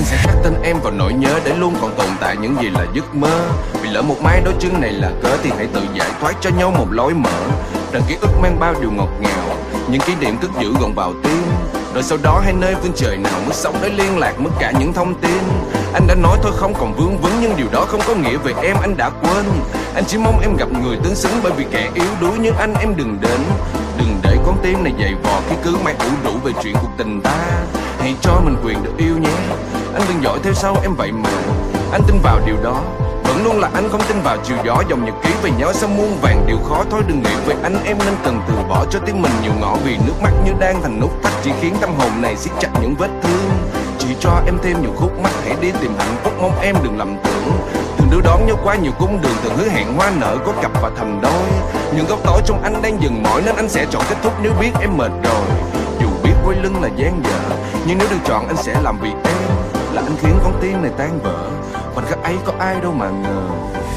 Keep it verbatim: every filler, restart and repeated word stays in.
Anh sẽ khắc tên em vào nỗi nhớ để luôn còn tồn tại những gì là giấc mơ. Vì lỡ một mai đôi chân này là cớ thì hãy tự giải thoát cho nhau một lối mở. Rằng ký ức mang bao điều ngọt ngào, những kỷ niệm cất giữ gọn vào tim. Rồi sau đó hai nơi phương trời nào mất sóng để liên lạc mất cả những thông tin. Anh đã nói thôi không còn vương vấn, nhưng điều đó không có nghĩa về em anh đã quên. Anh chỉ mong em gặp người tương xứng, bởi vì kẻ yếu đuối như anh em đừng đến. Đừng để con tim này dày vò khi cứ mãi ủ rũ về chuyện cuộc tình ta. Hãy cho mình quyền được yêu nhé, anh đừng dõi theo sau em vậy mà. Anh tin vào điều đó, vẫn luôn là anh không tin vào chiều gió. Dòng nhật ký về nhau sao muôn vàng điều khó. Thôi đừng nghĩ về anh em nên cần từ bỏ cho tim mình nhiều ngõ. Vì nước mắt như đang thành nút thắt chỉ khiến tâm hồn này siết chặt những vết thương. Chỉ cho em thêm nhiều khúc mắc, hãy đi tìm hạnh phúc, mong em đừng lầm tưởng. Từng đưa đón nhau qua nhiều cung đường, từng hứa hẹn hoa nở có cặp và thành đôi. Những góc tối trong anh đang dần mỏi nên anh sẽ chọn kết thúc nếu biết em mệt rồi. Dù biết quay lưng là gian dở, nhưng nếu được chọn anh sẽ làm vì em. Là anh khiến con tim này tan vỡ, khoảnh khắc ấy có ai đâu mà ngờ.